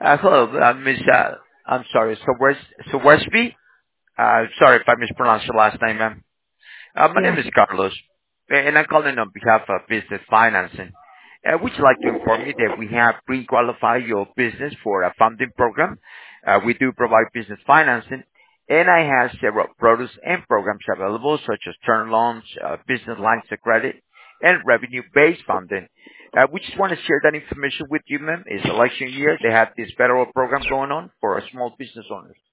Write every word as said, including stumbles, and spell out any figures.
Uh, hello, uh, Miss. Uh, I'm sorry. So where's so Westby? Uh, sorry if I mispronounced your last name, ma'am. Uh, my name Yeah. is Carlos, and I'm calling on behalf of Business Financing. Uh, we'd like to inform you that we have pre-qualified your business for a funding program. Uh, we do provide business financing, and I have several products and programs available, such as term loans, uh, business lines of credit, and revenue-based funding. Uh, we just want to share that information with you, ma'am. It's election year. They have this federal program going on for small business owners.